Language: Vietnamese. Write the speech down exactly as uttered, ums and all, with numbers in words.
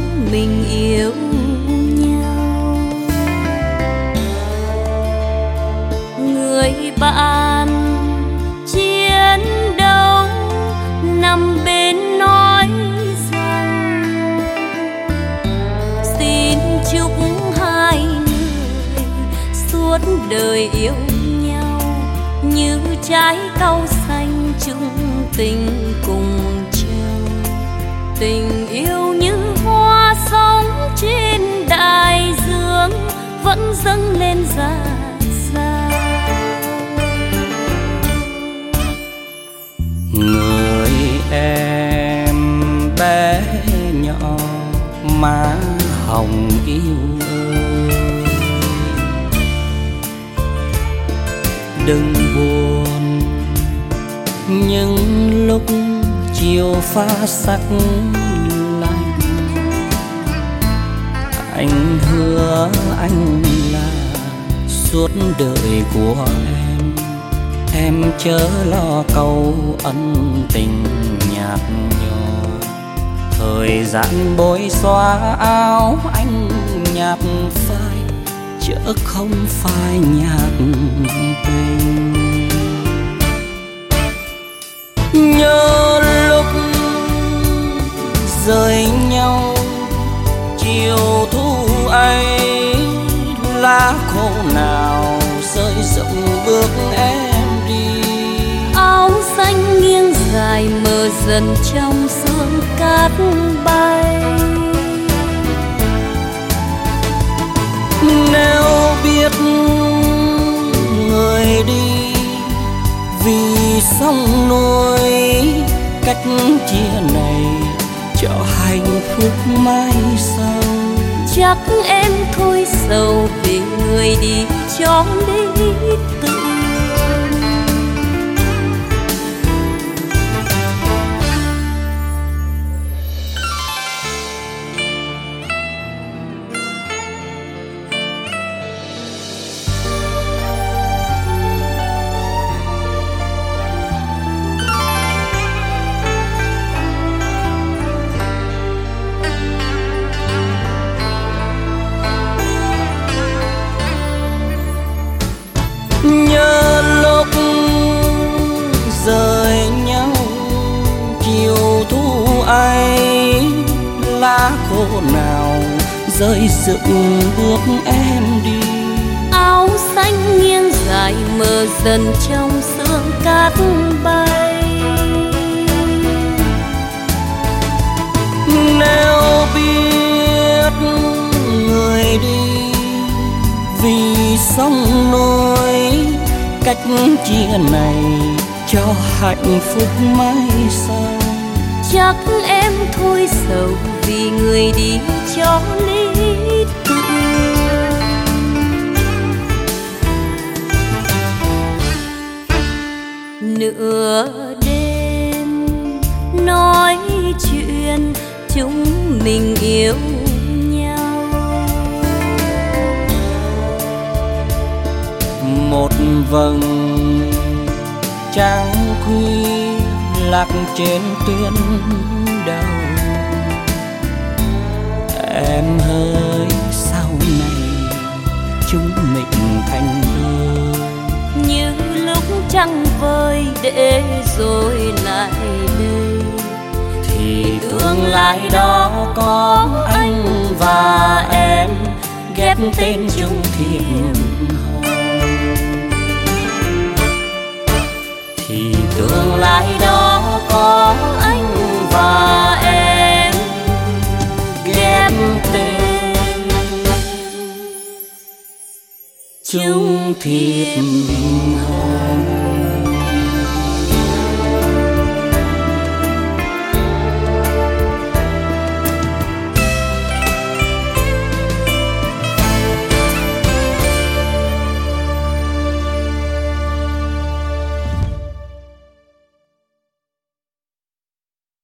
mình yêu nhau. Người bạn chiến đấu nằm bên nói rằng xin chúc hai người suốt đời yêu nhau như trái cau xanh chung tình cùng trao. Tình yêu như hoa sống trên đại dương vẫn dâng lên dạt dào. Người em bé nhỏ má hồng yêu ơi, đừng buồn những lúc chiều pha sắc lạnh. Anh hứa anh là suốt đời của em, em chớ lo câu ân tình nhạt nhòa. Thời gian bối xóa áo anh nhạt phai, chớ không phai nhạt tình. Nhớ lúc rời nhau chiều thu ấy, lá khô nào rơi rụng bước em đi. Áo xanh nghiêng dài mờ dần trong sương cát bay. Nếu biết người đi vì sông núi, cách chia này cho hạnh phúc mai sau. Chắc em thôi sầu vì người đi cho lý tưởng. Nhớ lúc rời nhau chiều thu ấy, lá khô nào rơi rụng bước em đi. Áo xanh nghiêng dài mờ dần trong sương cát bay. Nếu biết người đi vì sông núi, cách chia này cho hạnh phúc mai sau. Chắc em thôi sầu vì người đi cho lý tưởng. Nửa đêm nói chuyện chúng mình yêu nhau. Một vầng trăng khuya lạc trên tuyến đầu. Em hỡi sau này chúng mình thành đôi, như lúc trăng vơi để rồi lại đây. Thì tương lai đó có anh và em ghép tên chung thiệp hồng. Thì tương lai đó có anh và em ghép tên chung thiệp hồng.